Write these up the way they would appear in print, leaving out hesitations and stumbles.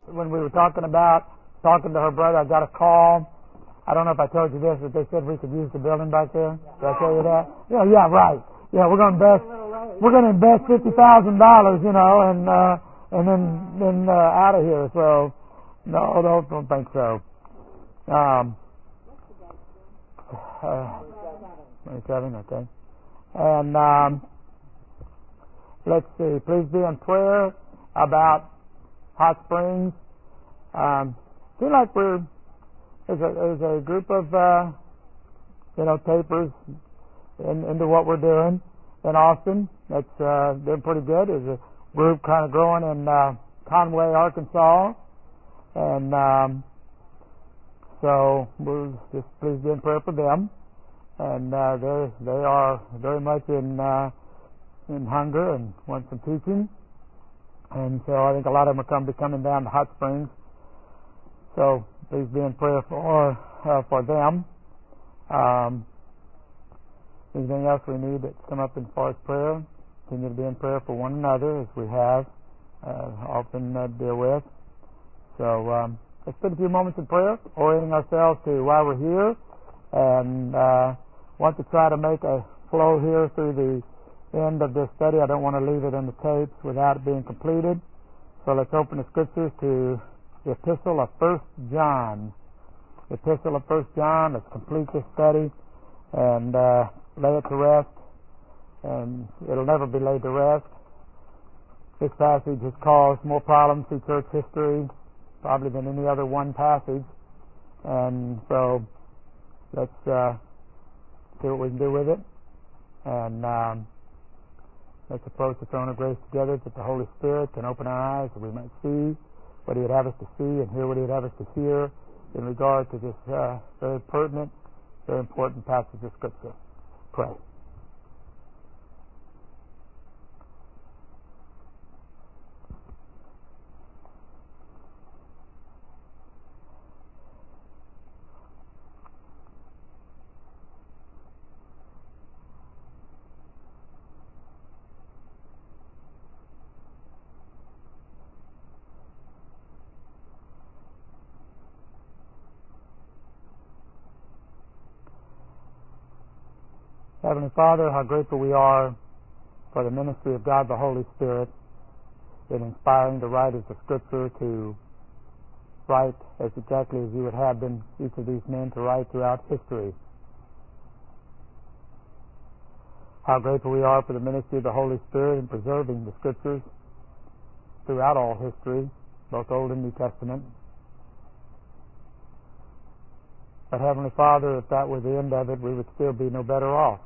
when we were talking to her brother, I got a call. I don't know if I told you this, but they said we could use the building back there. Did I tell you that? Yeah, right. Yeah, we're going to invest $50,000, and then out of here. So, no, don't think so. 27, okay. And let's see. Please be in prayer about Hot Springs. Seems like there's a group of tapers into what we're doing in Austin. That's doing pretty good. There's a group kind of growing in Conway, Arkansas, and so we'll just please be in prayer for them. And they are very much in hunger and want some teaching. And so I think a lot of them are coming down to Hot Springs. So please be in prayer for them. Anything else we need that's come up as far as prayer? Continue to be in prayer for one another as we have often deal with. So let's spend a few moments in prayer, orienting ourselves to why we're here, and want to try to make a flow here through the end of this study. I don't want to leave it in the tapes without it being completed. So let's open the scriptures to the Epistle of 1 John. The Epistle of 1 John. Let's complete this study and lay it to rest. And it'll never be laid to rest. This passage has caused more problems through church history probably than any other one passage. And so let's see what we can do with it. And let's approach the throne of grace together that the Holy Spirit can open our eyes so we might see what He would have us to see and hear what He would have us to hear in regard to this very pertinent, very important passage of Scripture. Pray. Heavenly Father, how grateful we are for the ministry of God the Holy Spirit in inspiring the writers of Scripture to write as exactly as You would have them, each of these men, to write throughout history. How grateful we are for the ministry of the Holy Spirit in preserving the Scriptures throughout all history, both Old and New Testament. But Heavenly Father, if that were the end of it, we would still be no better off.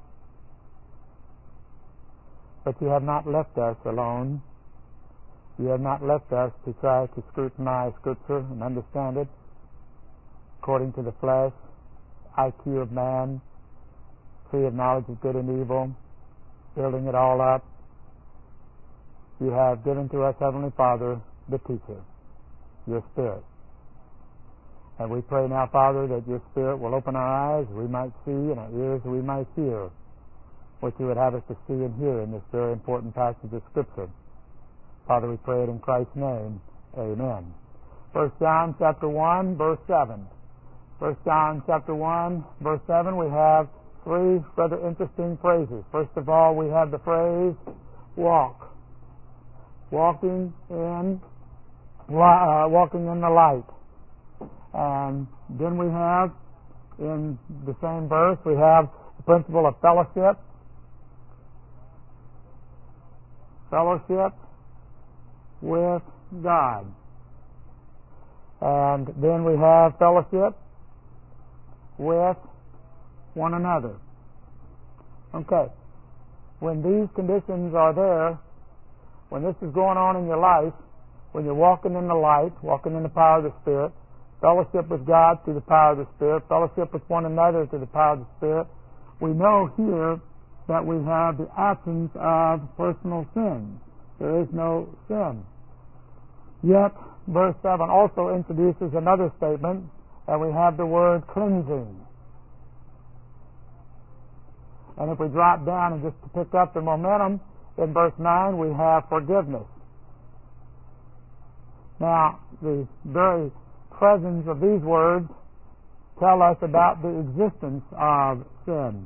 But You have not left us alone. You have not left us to try to scrutinize Scripture and understand it according to the flesh, IQ of man, tree of knowledge of good and evil, building it all up. You have given to us, Heavenly Father, the teacher, Your Spirit. And we pray now, Father, that Your Spirit will open our eyes, we might see, and our ears, we might hear what You would have us to see and hear in this very important passage of Scripture. Father, we pray it in Christ's name. Amen. 1 John chapter 1, verse 7. 1 John chapter 1, verse 7, we have three rather interesting phrases. First of all, we have the phrase, walk. Walking in the light. And then we have, in the same verse, we have the principle of fellowship. Fellowship with God. And then we have fellowship with one another. Okay. When these conditions are there, when this is going on in your life, when you're walking in the light, walking in the power of the Spirit, fellowship with God through the power of the Spirit, fellowship with one another through the power of the Spirit, we know here that we have the absence of personal sin. There is no sin. Yet, verse 7 also introduces another statement, and we have the word cleansing. And if we drop down and just to pick up the momentum, in verse 9 we have forgiveness. Now, the very presence of these words tell us about the existence of sin.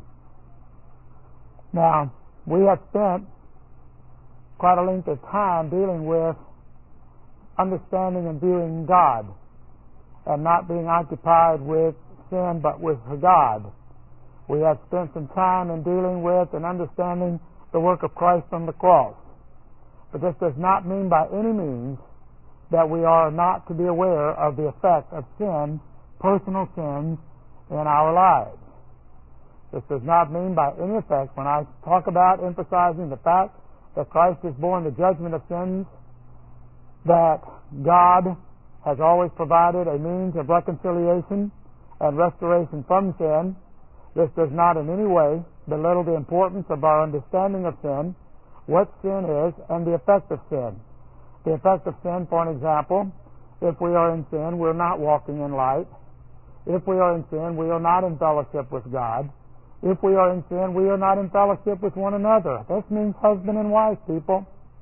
Now, we have spent quite a length of time dealing with understanding and viewing God and not being occupied with sin but with God. We have spent some time in dealing with and understanding the work of Christ on the cross. But this does not mean by any means that we are not to be aware of the effect of sin, personal sins, in our lives. This does not mean by any effect, when I talk about emphasizing the fact that Christ has borne the judgment of sins, that God has always provided a means of reconciliation and restoration from sin. This does not in any way belittle the importance of our understanding of sin, what sin is, and the effect of sin. The effect of sin, for an example, if we are in sin, we're not walking in light. If we are in sin, we are not in fellowship with God. If we are in sin, we are not in fellowship with one another. This means husband and wife, people.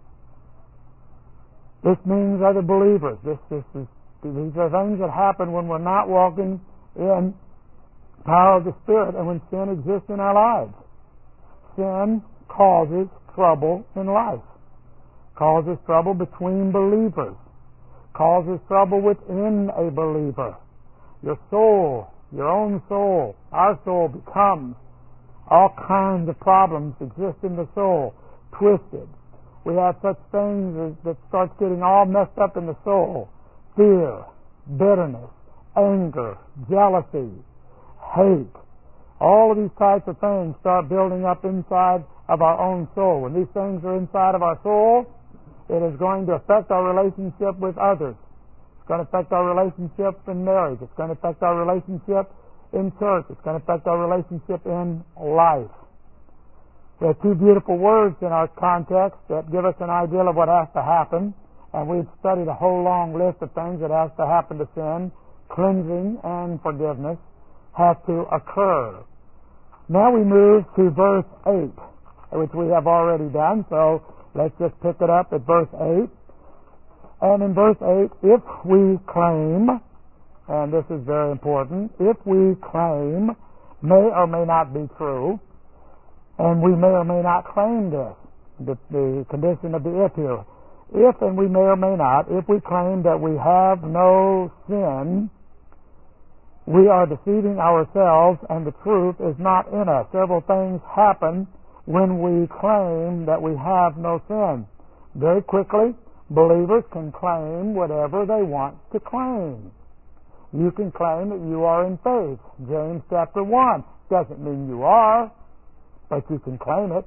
This means other believers. These are things that happen when we're not walking in power of the Spirit and when sin exists in our lives. Sin causes trouble in life, causes trouble between believers, causes trouble within a believer. Your soul, your own soul, our soul becomes all kinds of problems exist in the soul, twisted. We have such things that starts getting all messed up in the soul. Fear, bitterness, anger, jealousy, hate. All of these types of things start building up inside of our own soul. When these things are inside of our soul, it is going to affect our relationship with others. It's going to affect our relationship in marriage. It's going to affect our relationship in church. It's going to affect our relationship in life. There are two beautiful words in our context that give us an idea of what has to happen, and we've studied a whole long list of things that has to happen to sin. Cleansing and forgiveness have to occur. Now we move to verse 8, which we have already done, so let's just pick it up at verse 8. And in verse 8, if we claim, and this is very important, if we claim may or may not be true, and we may or may not claim this, the condition of the if here. If, and we may or may not, if we claim that we have no sin, we are deceiving ourselves and the truth is not in us. Several things happen when we claim that we have no sin. Very quickly, believers can claim whatever they want to claim. You can claim that you are in faith. James chapter 1 doesn't mean you are, but you can claim it.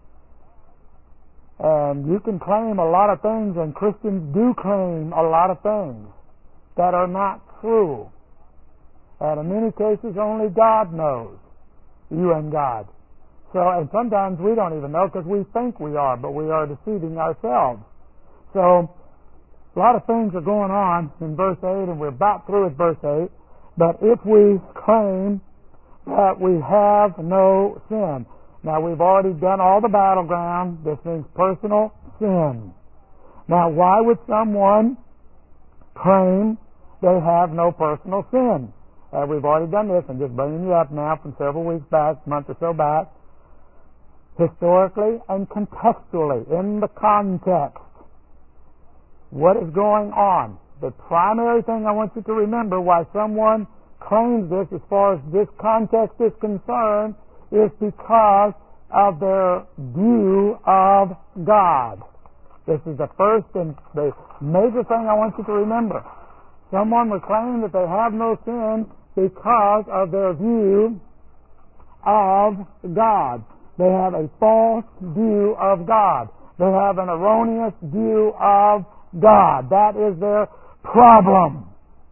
And you can claim a lot of things, and Christians do claim a lot of things that are not true. And in many cases, only God knows, you and God. So, and sometimes we don't even know because we think we are, but we are deceiving ourselves. So, a lot of things are going on in verse 8, and we're about through at verse 8. But if we claim that we have no sin. Now, we've already done all the battleground. This means personal sin. Now, why would someone claim they have no personal sin? We've already done this. I'm just bringing you up now from several weeks back, a month or so back. Historically and contextually, in the context, what is going on? The primary thing I want you to remember why someone claims this as far as this context is concerned is because of their view of God. This is the first and the major thing I want you to remember. Someone would claim that they have no sin because of their view of God. They have a false view of God. They have an erroneous view of God. That is their problem.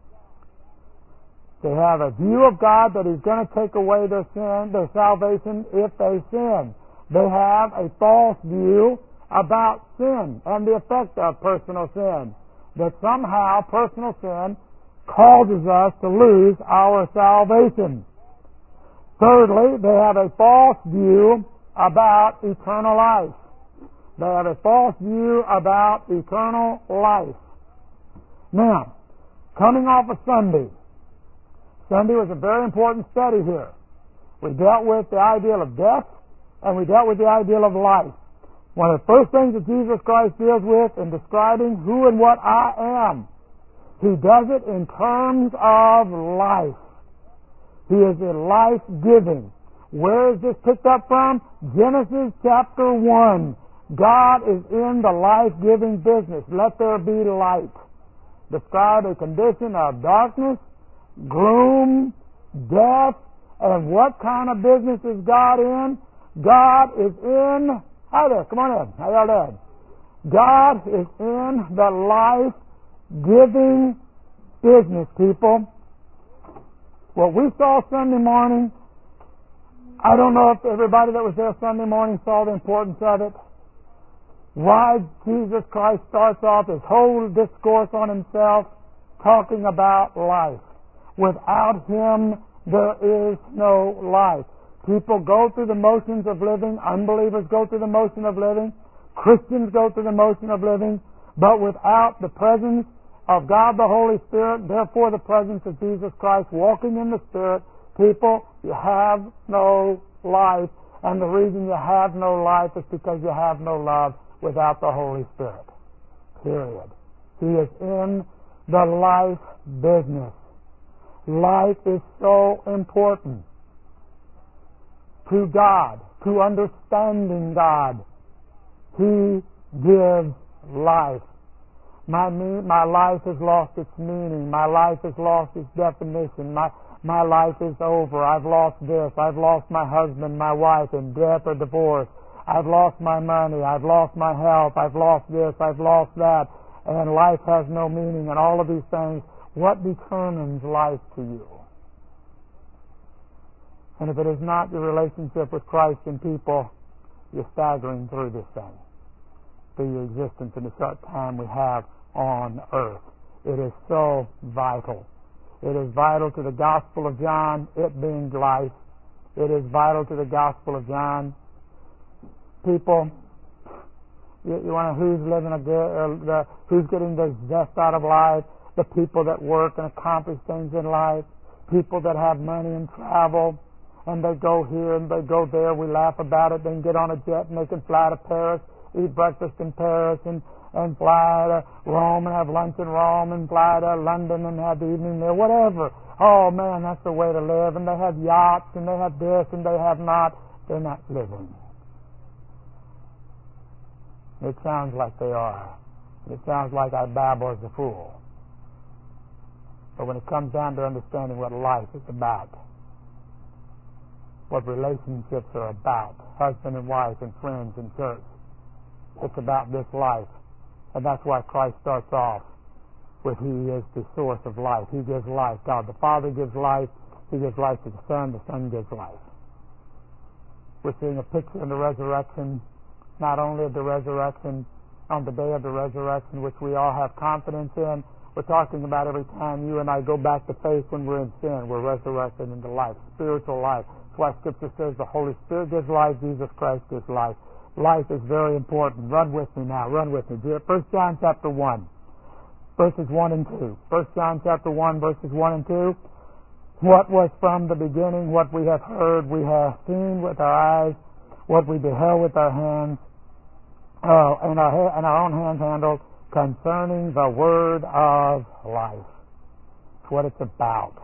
They have a view of God that He's going to take away their sin, their salvation, if they sin. They have a false view about sin and the effect of personal sin. That somehow personal sin causes us to lose our salvation. Thirdly, they have a false view about eternal life. They have a false view about eternal life. Now, Coming off of Sunday. Sunday was a very important study here. We dealt with the ideal of death, and we dealt with the ideal of life. One of the first things that Jesus Christ deals with in describing who and what I am, He does it in terms of life. He is a life-giving. Where is this picked up from? Genesis chapter 1. God is in the life-giving business. Let there be light. Describe a condition of darkness, gloom, death, and what kind of business is God in? God is in... Hi there, come on in. How y'all doing? God is in the life-giving business, people. What we saw Sunday morning, I don't know if everybody that was there Sunday morning saw the importance of it. Why Jesus Christ starts off his whole discourse on himself talking about life. Without Him, there is no life. People go through the motions of living. Unbelievers go through the motion of living. Christians go through the motion of living. But without the presence of God the Holy Spirit, therefore the presence of Jesus Christ walking in the Spirit, people, you have no life. And the reason you have no life is because you have no love without the Holy Spirit. Period. He is in the life business. Life is so important to God, to understanding God. He gives life. My life has lost its meaning. My life has lost its definition. My life is over. I've lost this. I've lost my husband, my wife in death or divorce. I've lost my money. I've lost my health. I've lost this. I've lost that. And life has no meaning and all of these things. What determines life to you? And if it is not your relationship with Christ and people, you're staggering through this thing, through your existence in the short time we have on earth. It is so vital. It is vital to the Gospel of John, it being life. It is vital to the Gospel of John. People, you want to who's living who's getting the zest out of life? The people that work and accomplish things in life. People that have money and travel, and they go here and they go there. We laugh about it. They can get on a jet and they can fly to Paris, eat breakfast in Paris, and fly to Rome and have lunch in Rome, and fly to London and have the evening there, whatever. Oh man, that's the way to live. And they have yachts and they have this and they have not. They're not living. It sounds like they are. It sounds like I babble as a fool. But when it comes down to understanding what life is about, what relationships are about, husband and wife and friends and church, it's about this life. And that's why Christ starts off with He is the source of life. He gives life. God the Father gives life. He gives life to the Son gives life. We're seeing a picture of the resurrection, not only of the resurrection on the day of the resurrection, which we all have confidence in. We're talking about every time you and I go back to faith when we're in sin, we're resurrected into life, spiritual life. That's why Scripture says the Holy Spirit gives life, Jesus Christ gives life. Life is very important. Run with me now. Run with me. 1 John chapter 1, verses 1 and 2. 1 John chapter 1, verses 1 and 2. What was from the beginning, what we have heard, we have seen with our eyes, what we beheld with our hands, and our own hands handled, concerning the word of life. That's what it's about.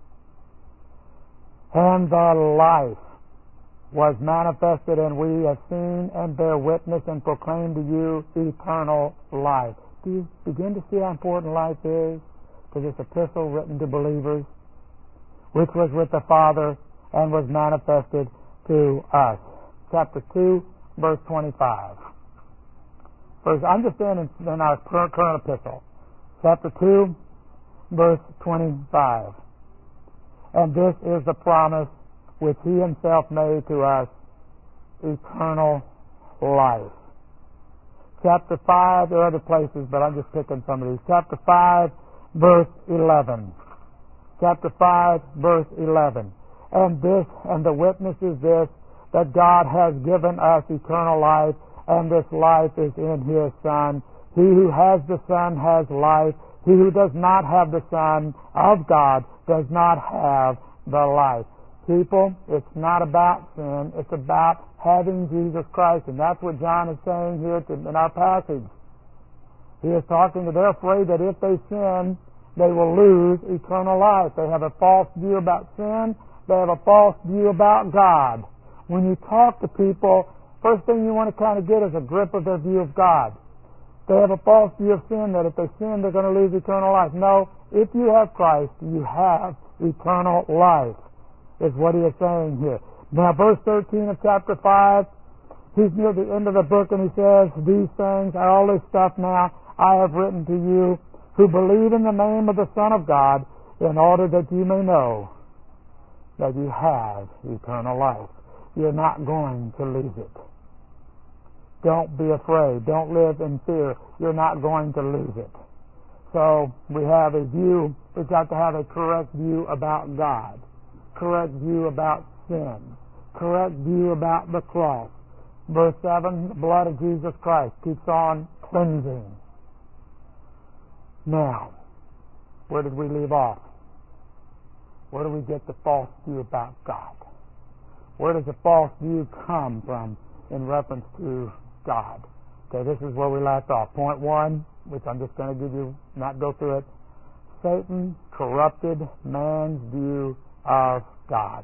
And the life was manifested, and we have seen and bear witness and proclaim to you eternal life. Do you begin to see how important life is to this epistle written to believers, which was with the Father and was manifested to us? Chapter 2, verse 25. I'm just in our current epistle. Chapter 2, verse 25. And this is the promise which He Himself made to us, eternal life. Chapter 5, there are other places, but I'm just picking some of these. Chapter 5, verse 11. Chapter 5, verse 11. And the witness is this, that God has given us eternal life, and this life is in His Son. He who has the Son has life. He who does not have the Son of God does not have the life. People, it's not about sin. It's about having Jesus Christ. And that's what John is saying here in our passage. He is talking to, they're afraid that if they sin, they will lose eternal life. They have a false view about sin. They have a false view about God. When you talk to people, first thing you want to kind of get is a grip of their view of God. They have a false view of sin, that if they sin, they're going to lose eternal life. No, if you have Christ, you have eternal life, is what he is saying here. Now, verse 13 of chapter 5, he's near the end of the book, and he says, these things, all this stuff now, I have written to you who believe in the name of the Son of God, in order that you may know that you have eternal life. You're not going to lose it. Don't be afraid. Don't live in fear. You're not going to lose it. So we have a view, we've got to have a correct view about God, correct view about sin, correct view about the cross. Verse 7, the blood of Jesus Christ keeps on cleansing. Now, where did we leave off? Where do we get the false view about God? Where does the false view come from in reference to God? Okay, this is where we left off. Point 1, which I'm just going to give you, not go through it. Satan corrupted man's view of God.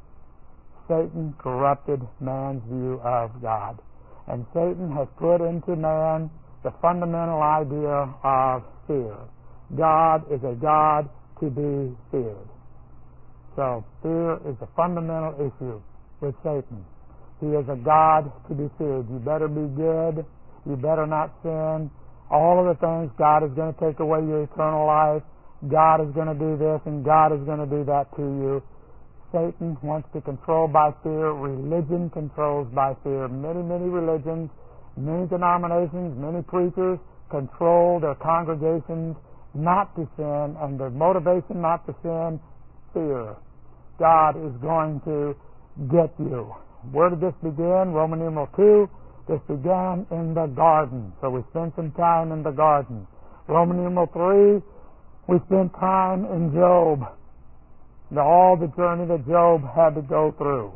Satan corrupted man's view of God. And Satan has put into man the fundamental idea of fear. God is a God to be feared. So fear is a fundamental issue with Satan. He is a God to be feared. You better be good. You better not sin. All of the things, God is going to take away your eternal life. God is going to do this and God is going to do that to you. Satan wants to control by fear. Religion controls by fear. Many, many religions, many denominations, many preachers control their congregations not to sin, and their motivation not to sin, fear. God is going to get you. Where did this begin? Roman numeral 2. This began in the garden. So we spent some time in the garden. Roman numeral 3, we spent time in Job. All the journey that Job had to go through.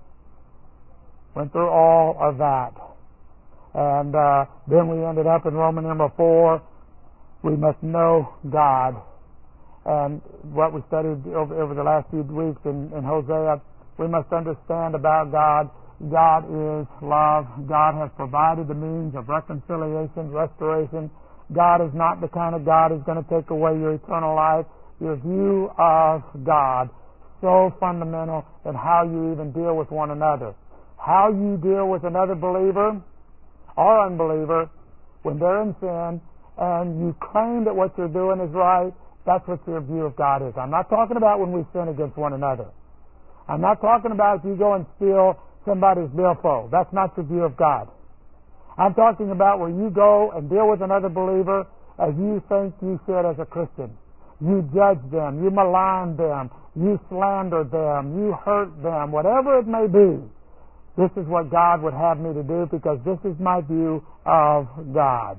Went through all of that. And then we ended up in Roman numeral 4. We must know God. And what we studied over the last few weeks in Hosea, we must understand about God. God is love. God has provided the means of reconciliation, restoration. God is not the kind of God who's going to take away your eternal life. Your view of God, so fundamental in how you even deal with one another. How you deal with another believer or unbeliever when they're in sin and you claim that what you're doing is right, that's what your view of God is. I'm not talking about when we sin against one another. I'm not talking about if you go and steal somebody's billfold. That's not your view of God. I'm talking about where you go and deal with another believer as you think you should as a Christian. You judge them, you malign them, you slander them, you hurt them, whatever it may be. This is what God would have me to do because this is my view of God.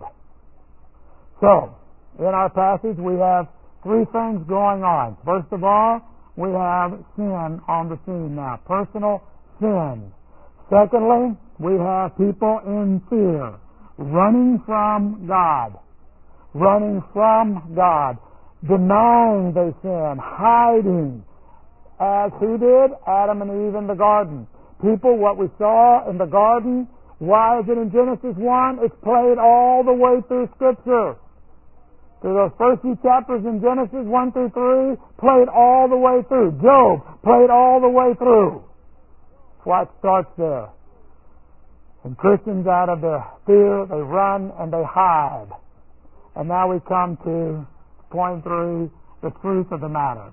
So, in our passage we have three things going on. First of all, we have sin on the scene now. Personal sin. Secondly, we have people in fear, running from God. Running from God. Denying they sin, hiding, as who did? Adam and Eve in the garden. People, what we saw in the garden, why is it in Genesis 1? It's played all the way through Scripture. Through those first few chapters in Genesis 1 through 3, played all the way through. Job, played all the way through. That's why it starts there. And Christians, out of their fear, they run and they hide. And now we come to point 3, the truth of the matter.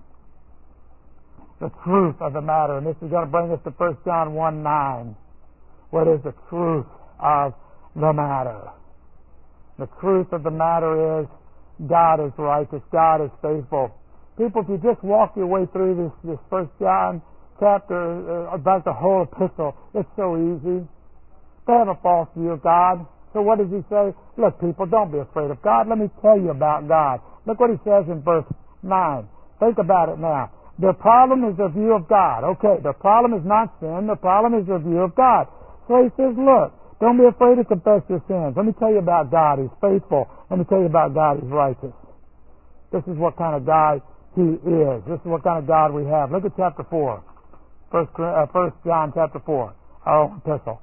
The truth of the matter. And this is going to bring us to 1 John 1:9. What is the truth of the matter? The truth of the matter is God is righteous. God is faithful. People, if you just walk your way through this 1 John chapter, about the whole epistle, it's so easy. They have a false view of God. So what does he say? Look, people, don't be afraid of God. Let me tell you about God. Look what he says in verse 9. Think about it now. The problem is the view of God. Okay, the problem is not sin. The problem is the view of God. So he says, look, don't be afraid to confess your sins. Let me tell you about God. He's faithful. Let me tell you about God. He's righteous. This is what kind of God He is. This is what kind of God we have. Look at chapter 4. 1 John chapter 4, our own epistle.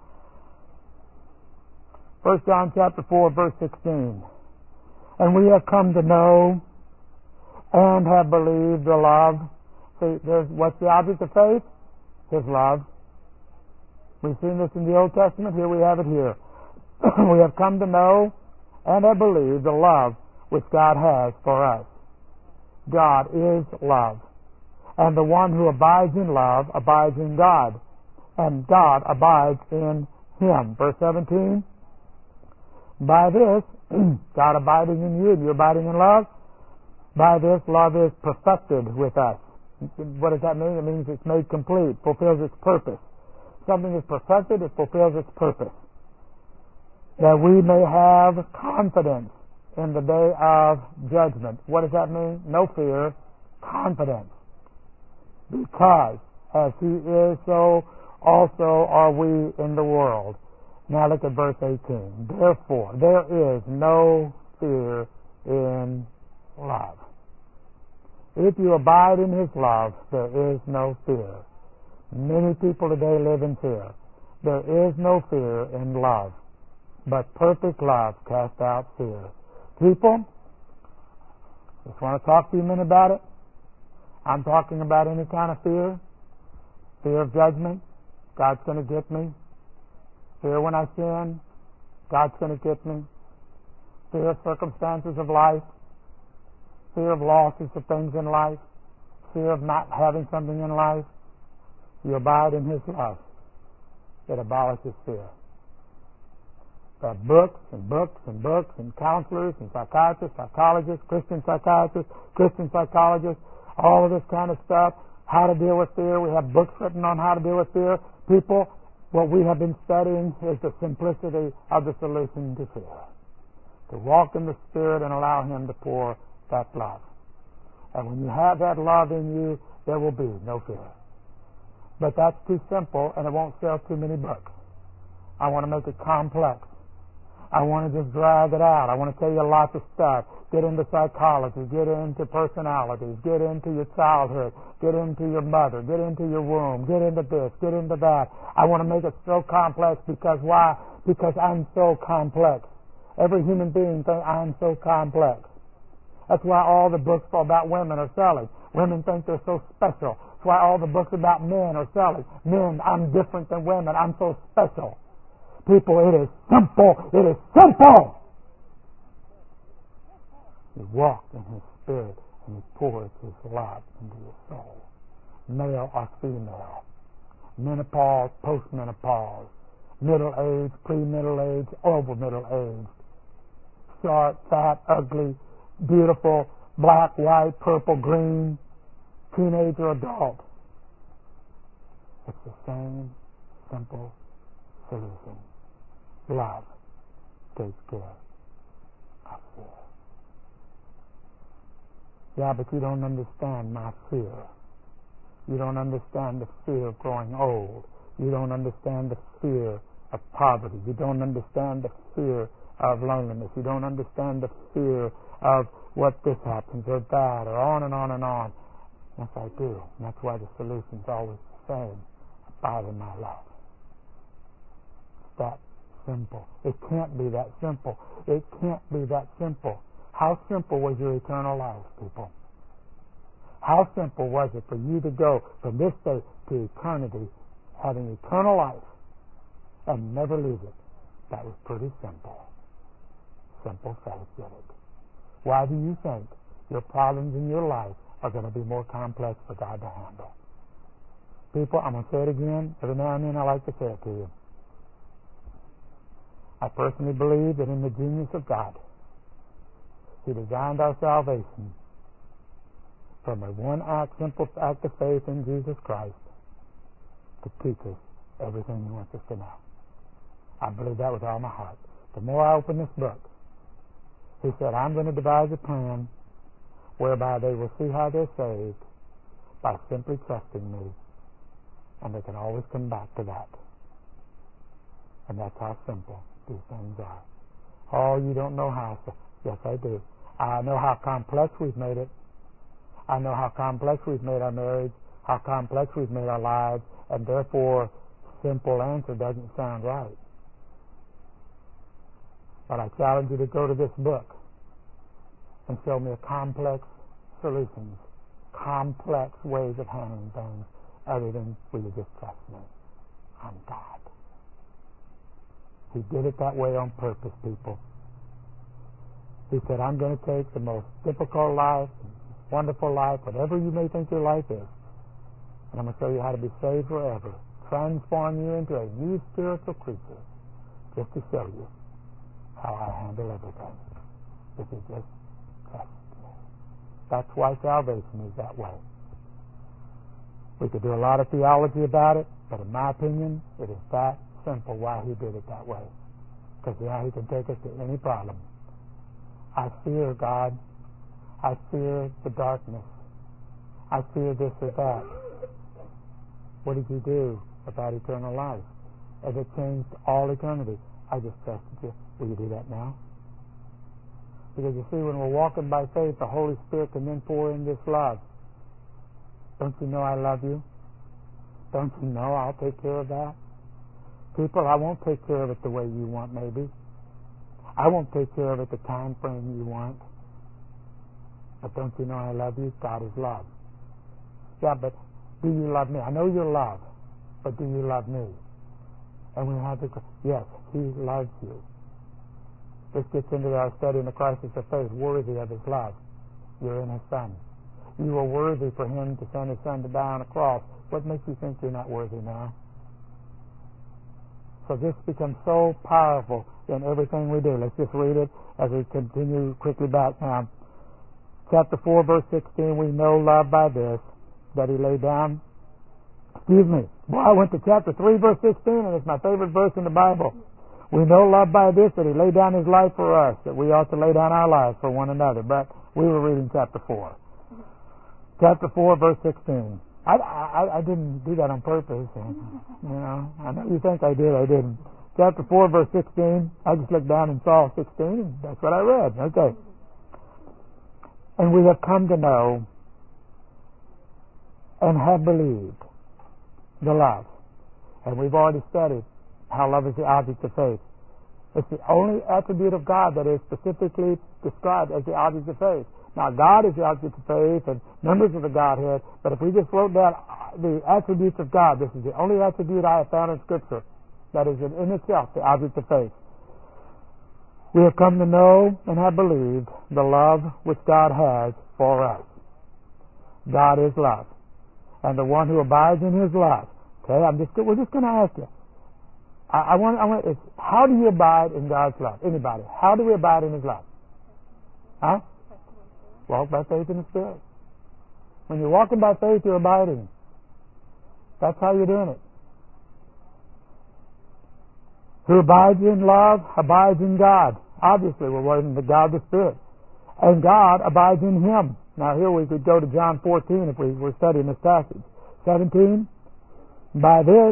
1 John chapter 4, verse 16. And we have come to know and have believed the love. See, what's the object of faith? His love. We've seen this in the Old Testament. Here we have it here. We have come to know and have believed the love which God has for us. God is love. And the one who abides in love abides in God, and God abides in him. Verse 17, by this, God abiding in you, and you abiding in love, by this love is perfected with us. What does that mean? It means it's made complete, fulfills its purpose. Something is perfected, it fulfills its purpose. That we may have confidence in the day of judgment. What does that mean? No fear, confidence. Because as He is, so also are we in the world. Now look at verse 18. Therefore, there is no fear in love. If you abide in His love, there is no fear. Many people today live in fear. There is no fear in love, but perfect love casts out fear. People, just want to talk to you a minute about it. I'm talking about any kind of fear. Fear of judgment. God's going to get me. Fear when I sin. God's going to get me. Fear of circumstances of life. Fear of losses of things in life. Fear of not having something in life. You abide in His love. It abolishes fear. There are books and books and books and counselors and psychiatrists, psychologists, Christian psychiatrists, Christian psychologists, all of this kind of stuff, how to deal with fear. We have books written on how to deal with fear. People, what we have been studying is the simplicity of the solution to fear. To walk in the Spirit and allow Him to pour that love. And when you have that love in you, there will be no fear. But that's too simple, and it won't sell too many books. I want to make it complex. I want to just drag it out. I want to tell you lots of stuff. Get into psychology. Get into personalities. Get into your childhood. Get into your mother. Get into your womb. Get into this. Get into that. I want to make it so complex because why? Because I'm so complex. Every human being thinks I'm so complex. That's why all the books about women are selling. Women think they're so special. That's why all the books about men are selling. Men, I'm different than women. I'm so special. People, it is simple. It is simple. You walk in His Spirit and He pours His love into your soul. Male or female. Menopause, postmenopause. Middle age, pre-middle age, over middle age. Short, fat, ugly, beautiful, black, white, purple, green, teenager, adult. It's the same simple solution. Love takes care of fear. Yeah, but you don't understand my fear. You don't understand the fear of growing old. You don't understand the fear of poverty. You don't understand the fear of loneliness. You don't understand the fear of what this happens or that or on and on and on. Yes, I do. And that's why the solution's always the same. Abide in my love. It's that simple. It can't be that simple. It can't be that simple. How simple was your eternal life, people? How simple was it for you to go from this day to eternity, having eternal life, and never lose it? That was pretty simple. Simple faith did it. Why do you think your problems in your life are going to be more complex for God to handle? People, I'm going to say it again. Every now and then I like to say it to you. I personally believe that in the genius of God, He designed our salvation from a simple act of faith in Jesus Christ to teach us everything He wants us to know. I believe that with all my heart. The more I open this book, He said, I'm going to devise a plan whereby they will see how they're saved by simply trusting me. And they can always come back to that. And that's how simple these things are. Oh, you don't know how. Yes, I do. I know how complex we've made it. I know how complex we've made our marriage, how complex we've made our lives, and therefore simple answer doesn't sound right. But I challenge you to go to this book and show me a complex solutions, complex ways of handling things, other than, will you just trust me? I'm God. He did it that way on purpose, people. He said, I'm going to take the most difficult life, wonderful life, whatever you may think your life is, and I'm going to show you how to be saved forever, transform you into a new spiritual creature, just to show you how I handle everything. If you just trust me. That's why salvation is that way. We could do a lot of theology about it, but in my opinion, it is that simple why he did it that way. Because now he can take us to any problem. I fear God. I fear the darkness. I fear this or that. What did you do about eternal life? As it changed all eternity. I just trusted you. Will you do that now? Because you see, when we're walking by faith, the Holy Spirit can then pour in this love. Don't you know I love you? Don't you know I'll take care of that? People, I won't take care of it the way you want, maybe. I won't take care of it the time frame you want. But don't you know I love you? God is love. Yeah, but do you love me? I know you're loved, but do you love me? And we have to, yes, he loves you. This gets into our study in the crisis of faith, worthy of his love. You're in his Son. You were worthy for him to send his Son to die on a cross. What makes you think you're not worthy now? So this becomes so powerful in everything we do. Let's just read it as we continue quickly back now. Chapter 4, verse 16, we know love by this, that he laid down. Excuse me. Boy, I went to chapter 3, verse 16, and it's my favorite verse in the Bible. We know love by this, that he laid down his life for us, that we ought to lay down our lives for one another. But we were reading chapter 4. Chapter 4, verse 16. I didn't do that on purpose. You know, I know you think I did. I didn't. Chapter 4, verse 16. I just looked down and saw 16. That's what I read. Okay. And we have come to know and have believed the love. And we've already studied how love is the object of faith. It's the only attribute of God that is specifically described as the object of faith. Now, God is the object of faith and members of the Godhead, but if we just wrote down the attributes of God, this is the only attribute I have found in Scripture that is in itself the object of faith. We have come to know and have believed the love which God has for us. God is love. And the one who abides in his love. Okay, we're just going to ask you. How do you abide in God's love? Anybody? How do we abide in his love? Huh? Walk by faith in the Spirit. When you're walking by faith, you're abiding. That's how you're doing it. Who abides in love abides in God. Obviously, we're working with God the Spirit. And God abides in him. Now here we could go to John 14 if we were studying this passage. 17. By this,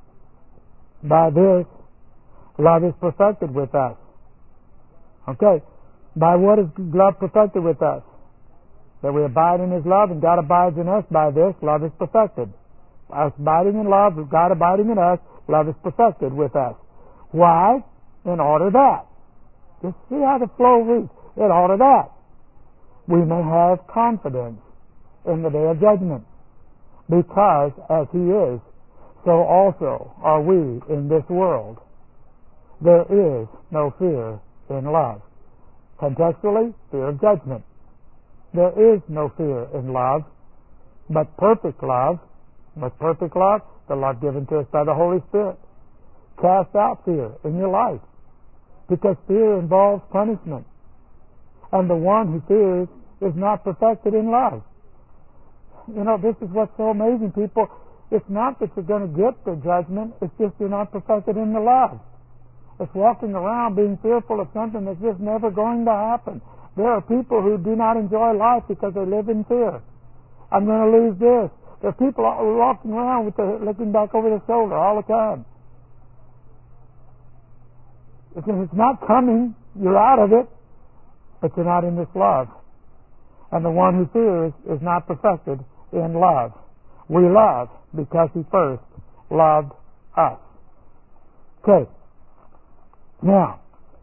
love is perfected with us. Okay. By what is love perfected with us? That we abide in his love and God abides in us. By this, love is perfected. Us abiding in love, God abiding in us, love is perfected with us. Why? In order that. Just see how the flow reads. In order that we may have confidence in the day of judgment. Because as he is, so also are we in this world. There is no fear in love. Contextually, fear of judgment. There is no fear in love, but perfect love. What's perfect love? The love given to us by the Holy Spirit. Cast out fear in your life, because fear involves punishment. And the one who fears is not perfected in love. You know, this is what's so amazing, people. It's not that you're going to get the judgment, it's just you're not perfected in the love. It's walking around being fearful of something that's just never going to happen. There are people who do not enjoy life because they live in fear. I'm going to lose this. There are people walking around with looking back over their shoulder all the time. If it's not coming, you're out of it, but you're not in this love. And the one who fears is not perfected in love. We love because He first loved us. Okay. Now,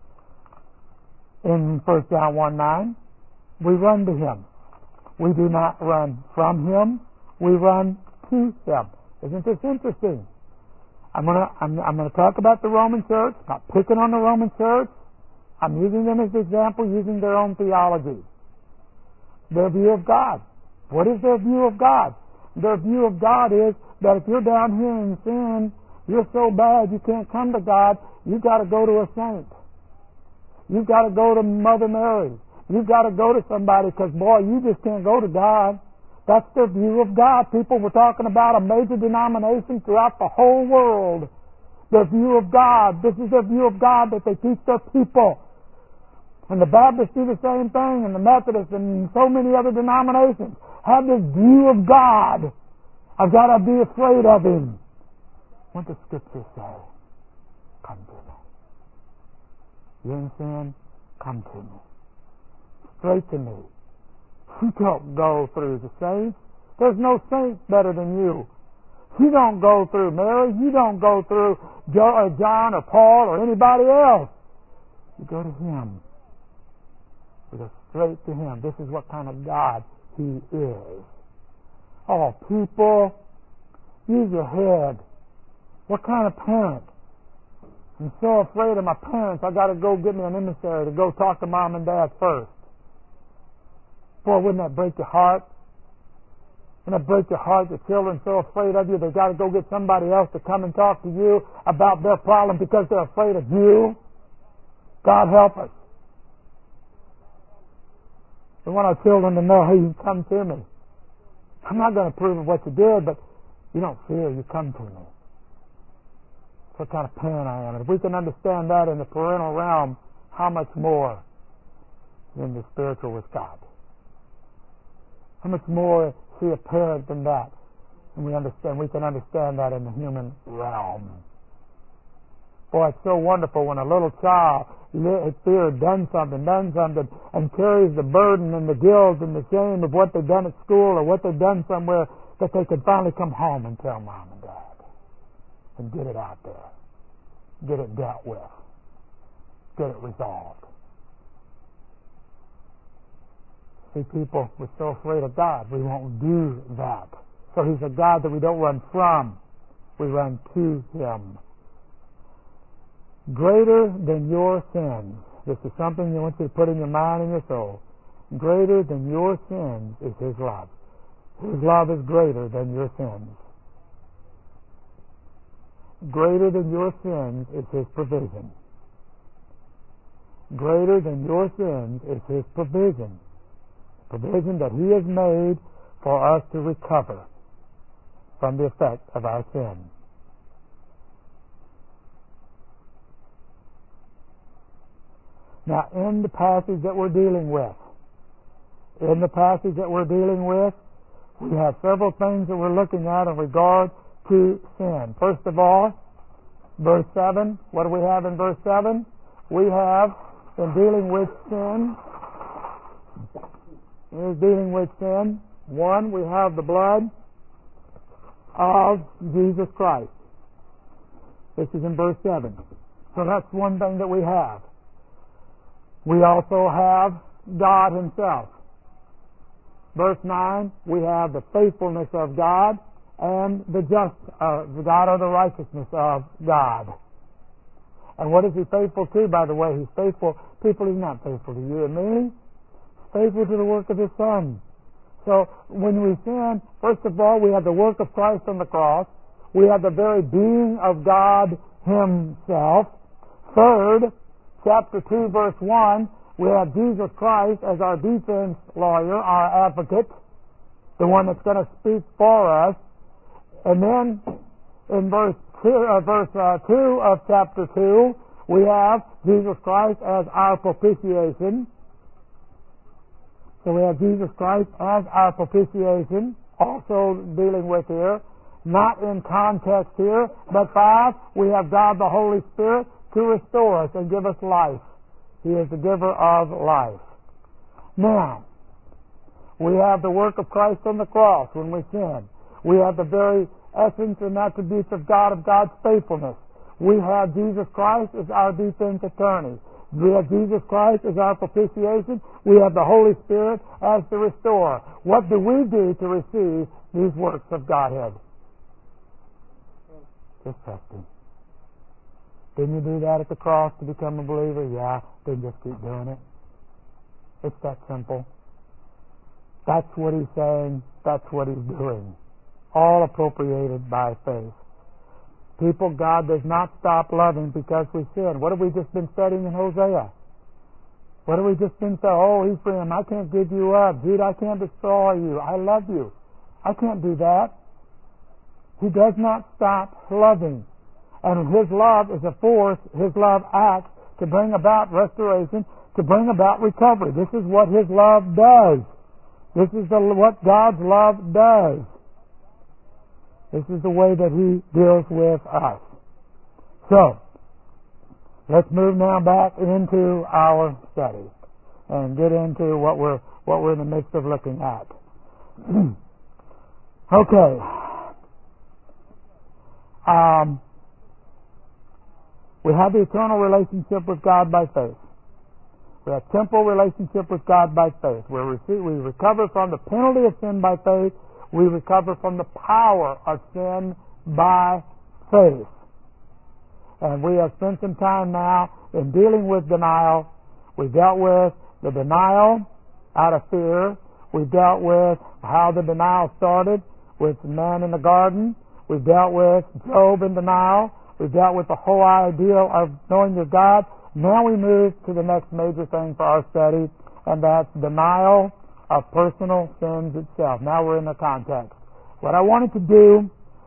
in 1 John 1:9, we run to Him. We do not run from Him. We run to Him. Isn't this interesting? I'm gonna talk about the Roman church. Not picking on the Roman church. I'm using them as an example, using their own theology. Their view of God. What is their view of God? Their view of God is that if you're down here in sin, you're so bad you can't come to God, you've got to go to a saint. You've got to go to Mother Mary. You've got to go to somebody because, boy, you just can't go to God. That's their view of God. People were talking about a major denomination throughout the whole world. Their view of God. This is their view of God that they teach their people. And the Baptists do the same thing, and the Methodists and so many other denominations have this view of God. I've got to be afraid of Him. What does Scripture say? Come to me. You're in sin? Come to me. Straight to me. You don't go through the saints. There's no saint better than you. You don't go through Mary. You don't go through John or Paul or anybody else. You go to Him. We go straight to Him. This is what kind of God He is. Oh, people, use your head. What kind of parent? I'm so afraid of my parents, I got to go get me an emissary to go talk to Mom and Dad first. Boy, wouldn't that break your heart? Wouldn't that break your heart? The children so afraid of you, they got to go get somebody else to come and talk to you about their problem because they're afraid of you. God help us. We want our children to know, hey, you come to me. I'm not going to approve of what you did, but you don't fear, you come to me. That's what kind of parent I am. And if we can understand that in the parental realm, how much more in the spiritual with God? How much more is He a parent than that? And we can understand that in the human realm. Boy, it's so wonderful when a little child fear done something, and carries the burden and the guilt and the shame of what they've done at school or what they've done somewhere, that they can finally come home and tell Mom and Dad and get it out there, get it dealt with, get it resolved. See, people, we're so afraid of God, we won't do that. So He's a God that we don't run from, we run to Him. Greater than your sins. This is something you want you to put in your mind and your soul. Greater than your sins is His love. His love is greater than your sins. Greater than your sins is His provision. Greater than your sins is His provision. Provision that He has made for us to recover from the effect of our sin. Now, in the passage that we're dealing with, we have several things that we're looking at in regard to sin. First of all, verse 7. What do we have in verse 7? We have, in dealing with sin, one, we have the blood of Jesus Christ. This is in verse 7. So that's one thing that we have. We also have God Himself. Verse 9, we have the faithfulness of God and the God or the righteousness of God. And what is He faithful to, by the way? He's faithful. People, He's not faithful to you and me. He's faithful to the work of His Son. So when we sin, first of all, we have the work of Christ on the cross. We have the very being of God Himself. Third, chapter 2, verse 1, we have Jesus Christ as our defense lawyer, our advocate, the one that's going to speak for us. And then in verse 2 of chapter 2, we have Jesus Christ as our propitiation. So we have Jesus Christ as our propitiation, also dealing with here, not in context here, but 5, we have God the Holy Spirit to restore us and give us life. He is the giver of life. Now, we have the work of Christ on the cross when we sin. We have the very essence and attributes of God's faithfulness. We have Jesus Christ as our defense attorney. We have Jesus Christ as our propitiation. We have the Holy Spirit as the restorer. What do we do to receive these works of Godhead? Just trust Him. Didn't you do that at the cross to become a believer? Yeah, then just keep doing it. It's that simple. That's what He's saying. That's what He's doing. All appropriated by faith. People, God does not stop loving because we sin. What have we just been studying in Hosea? What have we just been saying? Oh, Ephraim, I can't give you up. Jude, I can't destroy you. I love you. I can't do that. He does not stop loving. And His love is a force. His love acts to bring about restoration, to bring about recovery. This is what His love does. This is what God's love does. This is the way that He deals with us. So, let's move now back into our study and get into what we're in the midst of looking at. Okay. We have the eternal relationship with God by faith. We have temporal relationship with God by faith. We recover from the penalty of sin by faith. We recover from the power of sin by faith. And we have spent some time now in dealing with denial. We dealt with the denial out of fear. We dealt with how the denial started with the man in the garden. We dealt with Job in denial. We dealt with the whole idea of knowing your God. Now we move to the next major thing for our study, and that's denial of personal sins itself. Now we're in the context. What I wanted to do,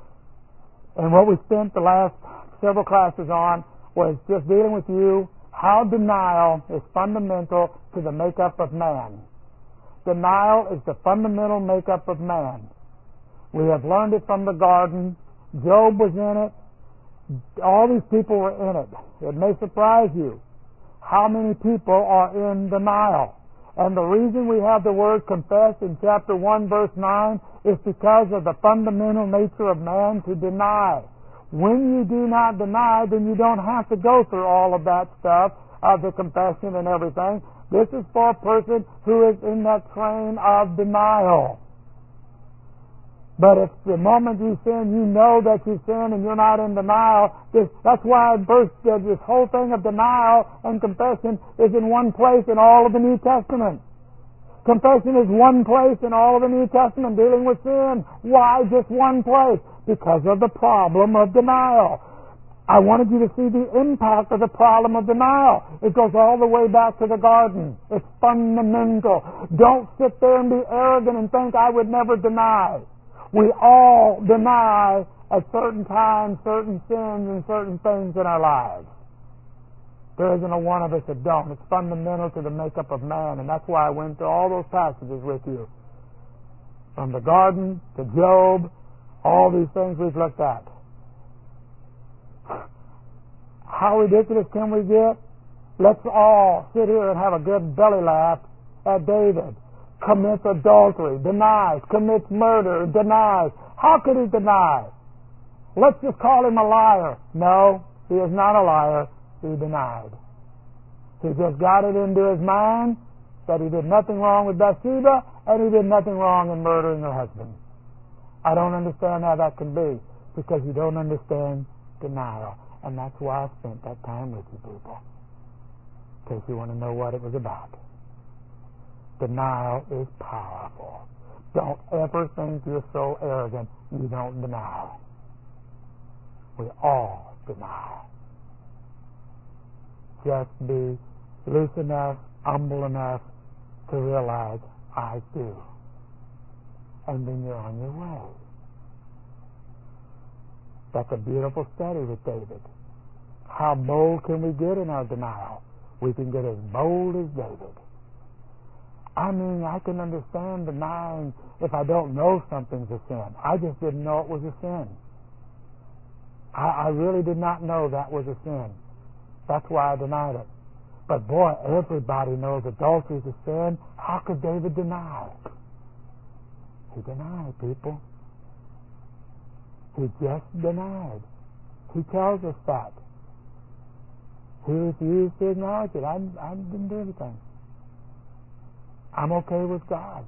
and what we spent the last several classes on, was just dealing with you how denial is fundamental to the makeup of man. Denial is the fundamental makeup of man. We have learned it from the garden. Job was in it. All these people were in it. It may surprise you how many people are in denial. And the reason we have the word confess in chapter 1 verse 9 is because of the fundamental nature of man to deny. When you do not deny, then you don't have to go through all of that stuff of the confession and everything. This is for a person who is in that train of denial. But if the moment you sin, you know that you sin and you're not in denial, that's why this whole thing of denial and confession is in one place in all of the New Testament. Confession is one place in all of the New Testament dealing with sin. Why just one place? Because of the problem of denial. I wanted you to see the impact of the problem of denial. It goes all the way back to the garden. It's fundamental. Don't sit there and be arrogant and think I would never deny. We all deny at certain times certain sins and certain things in our lives. There isn't a one of us that don't. It's fundamental to the makeup of man, and that's why I went through all those passages with you. From the garden to Job, all these things we've looked at. How ridiculous can we get? Let's all sit here and have a good belly laugh at David. Commits adultery, denies, commits murder, denies. How could he deny? Let's just call him a liar. No, he is not a liar. He denied. He just got it into his mind that he did nothing wrong with Bathsheba and he did nothing wrong in murdering her husband. I don't understand how that can be, because you don't understand denial. And that's why I spent that time with you people, in case you want to know what it was about. Denial is powerful. Don't ever think you're so arrogant you don't deny. We all deny. Just be loose enough, humble enough to realize, I do. And then you're on your way. That's a beautiful study with David. How bold can we get in our denial? We can get as bold as David. I mean, I can understand denying if I don't know something's a sin. I just didn't know it was a sin. I really did not know that was a sin. That's why I denied it. But boy, everybody knows adultery is a sin. How could David deny? He denied, people. He just denied. He tells us that. He refused to acknowledge it. I didn't do anything. I'm okay with God.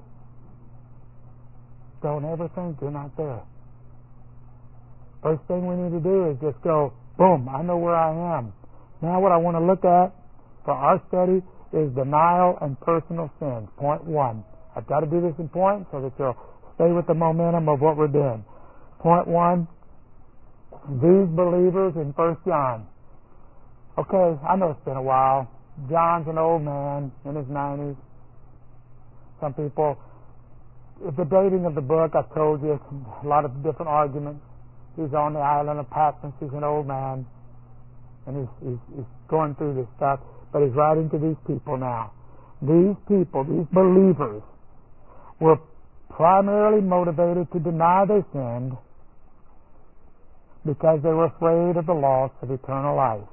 Don't ever think you're not there. First thing we need to do is just go, boom, I know where I am. Now what I want to look at for our study is denial and personal sins. Point 1. I've got to do this in points so that you'll stay with the momentum of what we're doing. Point 1, these believers in 1 John. Okay, I know it's been a while. John's an old man in his 90s. Some people, the dating of the book, I've told you, a lot of different arguments. He's on the island of Patmos. He's an old man, and he's going through this stuff. But he's writing to these people now. These people, these believers, were primarily motivated to deny they sinned because they were afraid of the loss of eternal life.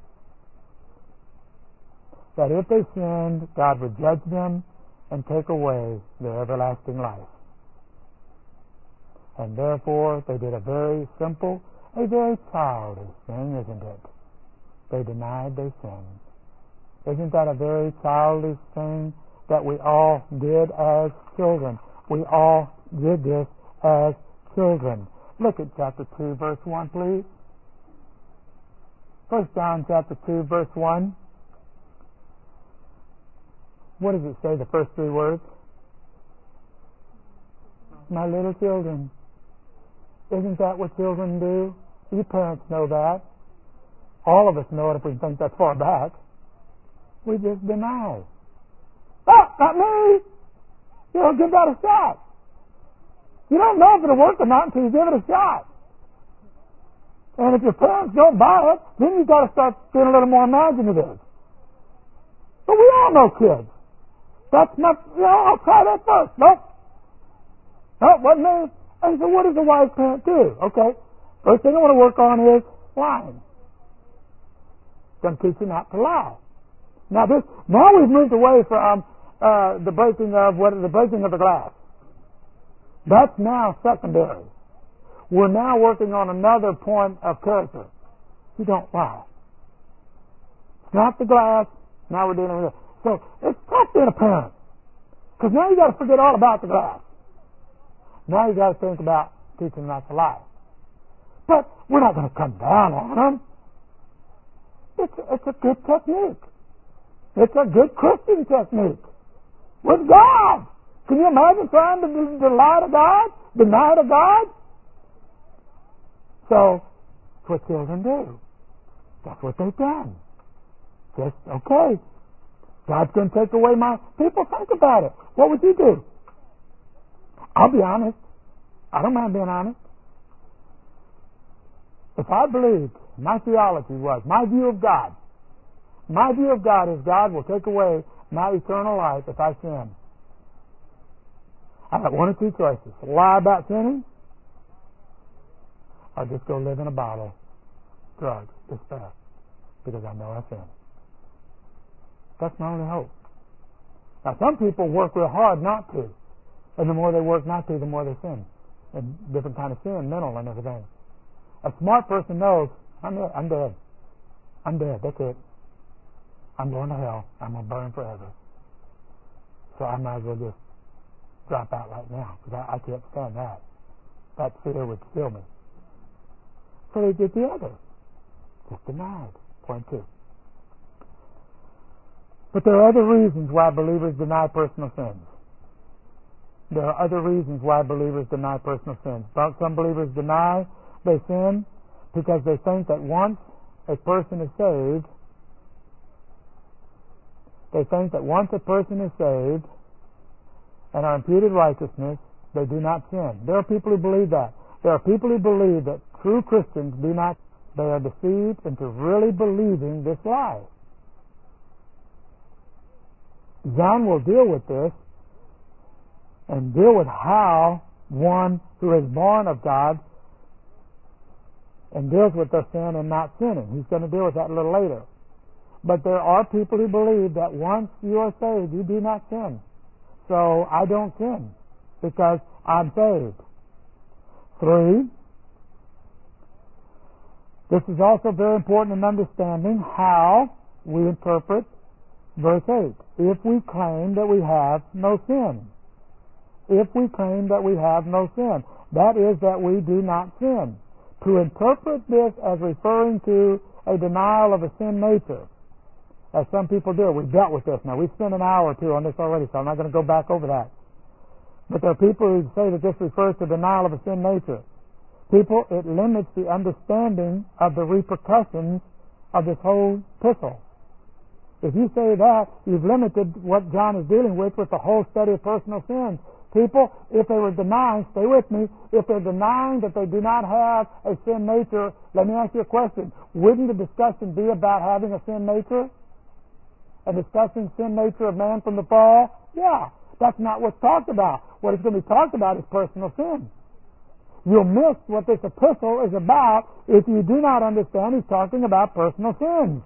That if they sinned, God would judge them and take away their everlasting life. And therefore, they did a very simple, a very childish thing, isn't it? They denied they sinned. Isn't that a very childish thing that we all did as children? We all did this as children. Look at chapter 2, verse 1, please. 1 John chapter 2, verse 1. What does it say, the first 3 words? My little children. Isn't that what children do? You parents know that. All of us know it if we think that far back. We just deny. Oh, not me! You don't give that a shot. You don't know if it'll work or not until you give it a shot. And if your parents don't buy it, then you've got to start being a little more imaginative. But we all know kids. That's not, I'll try that first. Nope. Nope, wasn't me. And so what does a wise parent do? Okay, first thing I want to work on is lying. Going to teach you not to lie. Now we've moved away from the breaking of the glass. That's now secondary. We're now working on another point of character. You don't lie. It's not the glass. Now we're dealing with it. So it's tough being a parent, because now you got to forget all about the glass. Now you got to think about teaching not to lie. But we're not going to come down on them. It's a good technique. It's a good Christian technique. With God. Can you imagine trying to lie to God? Deny to God? So, that's what children do. That's what they've done. Just, okay, God's going to take away my... People, think about it. What would you do? I'll be honest. I don't mind being honest. If I believed, my theology was, my view of God is God will take away my eternal life if I sin. I have one of 2 choices. Lie about sinning, or just go live in a bottle. Drugs, despair, because I know I sin. That's my only hope. Now, some people work real hard not to. And the more they work not to, the more they sin. And different kind of sin, mental and everything. A smart person knows, I'm dead. I'm dead, that's it. I'm going to hell. I'm going to burn forever. So I might as well just drop out right now, because I can't stand that. That fear would kill me. So they did the other. Just denied. Point 2. But there are other reasons why believers deny personal sins. There are other reasons why believers deny personal sins. Some believers deny they sin because they think that once a person is saved, and are imputed righteousness, they do not sin. There are people who believe that. There are people who believe that true Christians do not. They are deceived into really believing this lie. John will deal with this and deal with how one who is born of God and deals with their sin and not sinning. He's going to deal with that a little later. But there are people who believe that once you are saved, you do not sin. So I don't sin because I'm saved. 3, this is also very important in understanding how we interpret verse 8. If we claim that we have no sin. If we claim that we have no sin. That is that we do not sin. To interpret this as referring to a denial of a sin nature, as some people do. We've dealt with this now. We've spent an hour or two on this already, so I'm not going to go back over that. But there are people who say that this refers to denial of a sin nature. People, it limits the understanding of the repercussions of this whole epistle. If you say that, you've limited what John is dealing with the whole study of personal sins. People, if they were denying, stay with me, if they're denying that they do not have a sin nature, let me ask you a question. Wouldn't the discussion be about having a sin nature? And discussing sin nature of man from the fall? Yeah, that's not what's talked about. What is going to be talked about is personal sin. You'll miss what this epistle is about if you do not understand he's talking about personal sins.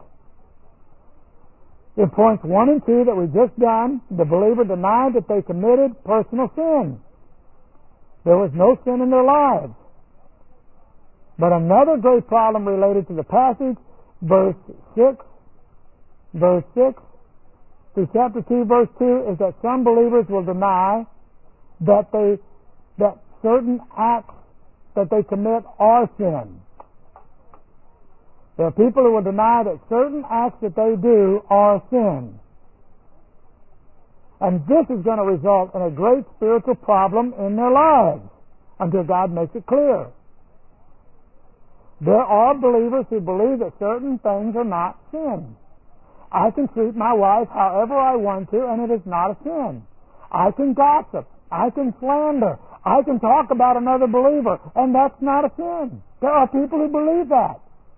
In points 1 and 2 that we just done, the believer denied that they committed personal sin. There was no sin in their lives. But another great problem related to the passage, verse 6 through chapter 2, verse 2, is that some believers will deny that certain acts that they commit are sin. There are people who will deny that certain acts that they do are sin. And this is going to result in a great spiritual problem in their lives until God makes it clear. There are believers who believe that certain things are not sin. I can treat my wife however I want to, and it is not a sin. I can gossip. I can slander. I can talk about another believer, and that's not a sin. There are people who believe that.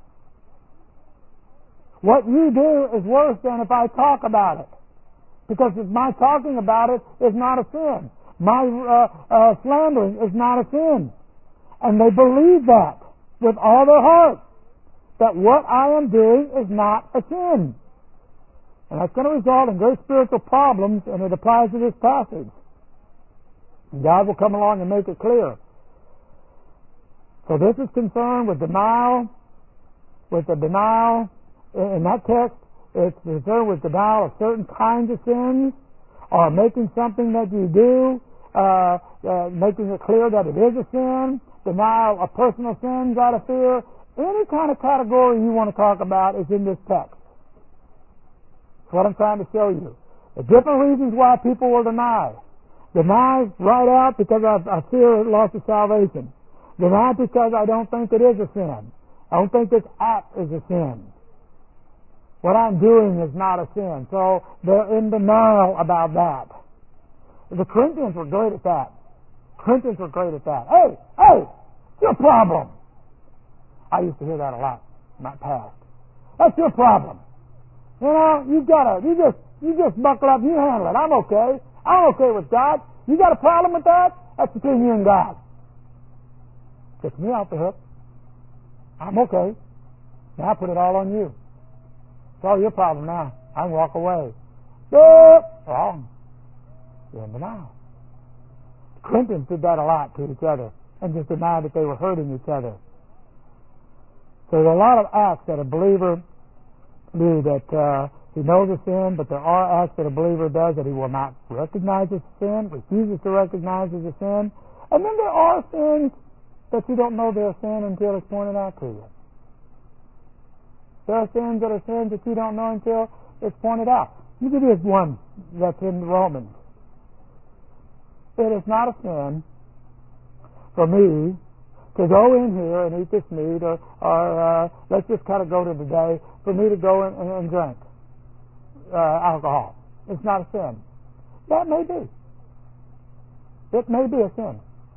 What you do is worse than if I talk about it. Because if my talking about it is not a sin. My slandering is not a sin. And they believe that with all their heart. That what I am doing is not a sin. And that's going to result in great spiritual problems, and it applies to this passage. And God will come along and make it clear. So this is concerned with denial, in that text, it's concerned with denial of certain kinds of sins, or making something that you do, making it clear that it is a sin, denial of personal sins out of fear. Any kind of category you want to talk about is in this text. That's what I'm trying to show you. The different reasons why people will deny. Deny right out because I fear loss of salvation. Deny because I don't think it is a sin. I don't think this act is a sin. What I'm doing is not a sin. So they're in denial about that. The Corinthians were great at that. Hey, it's your problem. I used to hear that a lot in my past. That's your problem. You know, you just buckle up, you handle it. I'm okay with God. You got a problem with that? That's between you and God. Gets me off the hook. I'm okay. Now I put it all on you. It's all your problem now. I can walk away. Wrong. You're in denial. The Corinthians did that a lot to each other and just denied that they were hurting each other. So there's a lot of acts that a believer do that he knows a sin, but there are acts that a believer does that he will not recognize as a sin, refuses to recognize as a sin. And then there are sins that you don't know they're a sin until it's pointed out to you. There are sins that are sins that you don't know until it's pointed out. Let me give you one that's in Romans. It is not a sin for me to go in here and eat this meat, or let's just kind of go to today, for me to go and drink alcohol. It's not a sin. That may be. It may be a sin.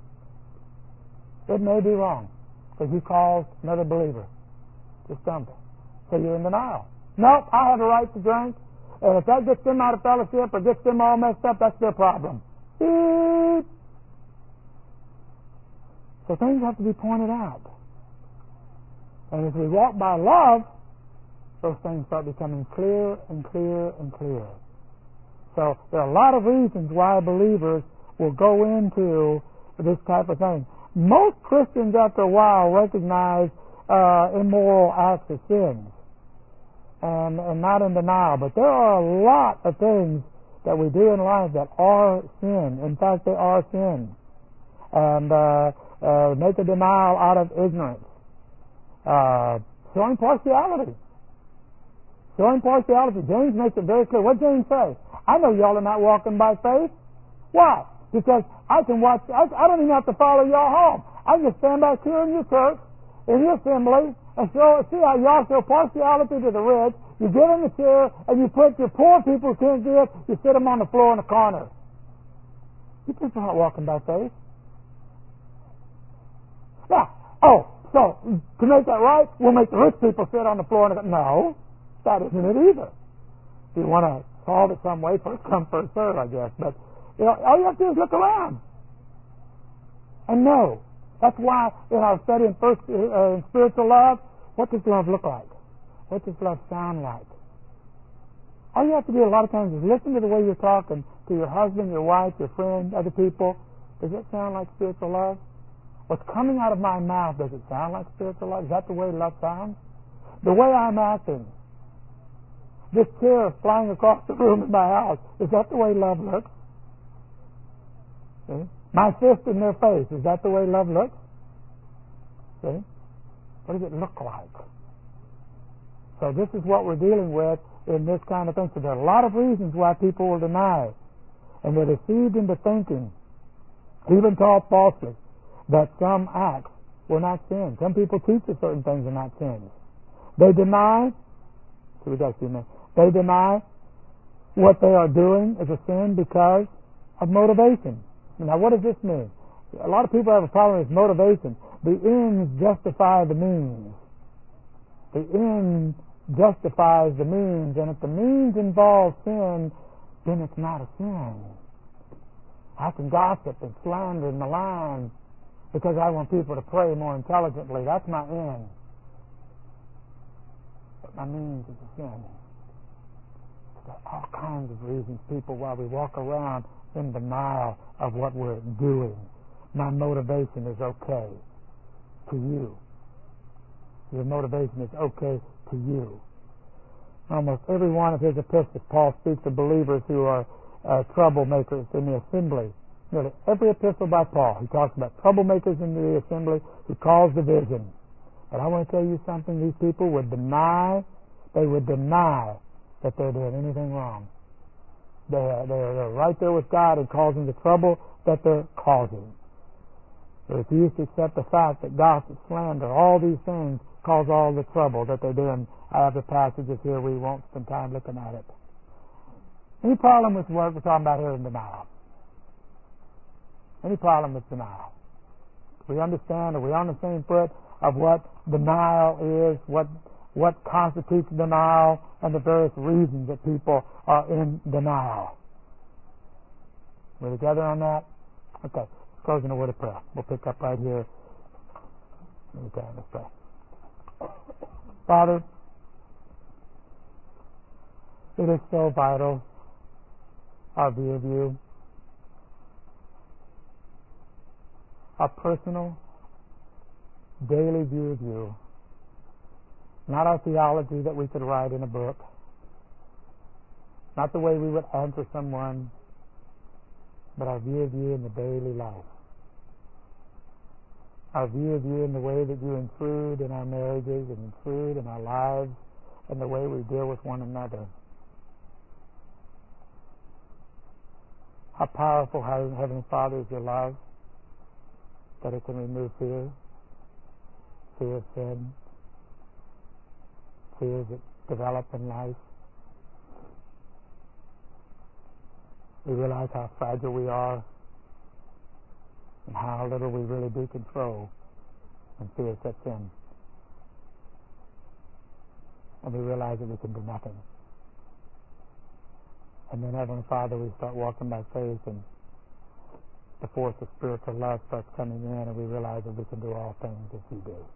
It may be wrong because you caused another believer to stumble. So you're in denial. Nope, I have a right to drink. And if that gets them out of fellowship or gets them all messed up, that's their problem. Beep. So things have to be pointed out. And as we walk by love, those things start becoming clear and clear and clear. So there are a lot of reasons why believers will go into this type of thing. Most Christians, after a while, recognize immoral acts as sins and not in denial. But there are a lot of things that we do in life that are sin. In fact, they are sin. And make a denial out of ignorance. Showing partiality. Showing partiality. James makes it very clear. What James say? I know y'all are not walking by faith. Why? Because I can watch. I don't even have to follow y'all home. I can just stand back here in your church, in your assembly, and see how y'all show partiality to the rich. You get in the chair and you put your poor people who can't give. You sit them on the floor in the corner. You people are not walking by faith. Now, so to make that right, we'll make the rich people sit on the floor. No, that isn't it either. If you want to solve it some way, first come, first serve, I guess. But all you have to do is look around and know. That's why in our study in spiritual love, what does love look like? What does love sound like? All you have to do a lot of times is listen to the way you're talking to your husband, your wife, your friend, other people. Does it sound like spiritual love? What's coming out of my mouth, does it sound like spiritual love? Is that the way love sounds? The way I'm acting. This chair flying across the room in my house, is that the way love looks? See? My fist in their face, is that the way love looks? See? What does it look like? So this is what we're dealing with in this kind of thing. So there are a lot of reasons why people will deny. And they're deceived into thinking, even taught falsely, that some acts were not sins. Some people teach that certain things are not sins. They deny, they deny what they are doing is a sin because of motivation. Now what does this mean? A lot of people have a problem with motivation. The ends justify the means. The end justifies the means, and if the means involve sin, then it's not a sin. I can gossip and slander and malign because I want people to pray more intelligently. That's my end. But my means is a sin. There are all kinds of reasons, people, why we walk around in denial of what we're doing. My motivation is okay to you. Your motivation is okay to you. Almost every one of his epistles, Paul speaks of believers who are troublemakers in the assembly. Nearly every epistle by Paul, he talks about troublemakers in the assembly who cause division. But I want to tell you something, these people would deny that they're doing anything wrong. They're right there with God and causing the trouble that they're causing. They refuse to accept the fact that gossip, slander, all these things cause all the trouble that they're doing. I have the passages here. We won't spend time looking at it. Any problem with what we're talking about here in denial? Any problem with denial? We understand, are we on the same foot of what denial is, what constitutes denial, and the various reasons that people are in denial? We're together on that? Okay. Closing a word of prayer. We'll pick up right here. Okay, let's pray. Father, it is so vital, our view of you, our personal, daily view of you, not our theology that we could write in a book, not the way we would answer someone, but our view of you in the daily life. Our view of you in the way that you intrude in our marriages and intrude in our lives and the way we deal with one another. How powerful, Heavenly Father, is your love, that it can remove fear, fear of sin, fears that develop in life. We realize how fragile we are and how little we really do control when fear sets in. And we realize that we can do nothing. And then, Heavenly Father, we start walking by faith, and the force of spiritual love starts coming in, and we realize that we can do all things as you do.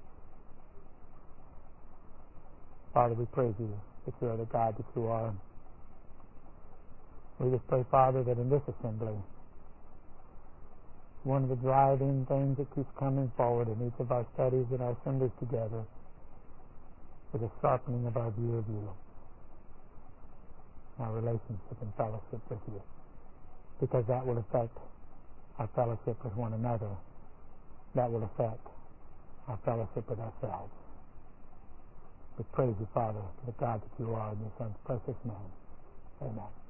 Father, we praise you that you are the God that you are. We just pray, Father, that in this assembly, one of the driving things that keeps coming forward in each of our studies and our assemblies together is a sharpening of our view of you, our relationship and fellowship with you, because that will affect our fellowship with one another. That will affect our fellowship with ourselves. We praise you, Father, for the God that you are in your Son's precious name. Amen.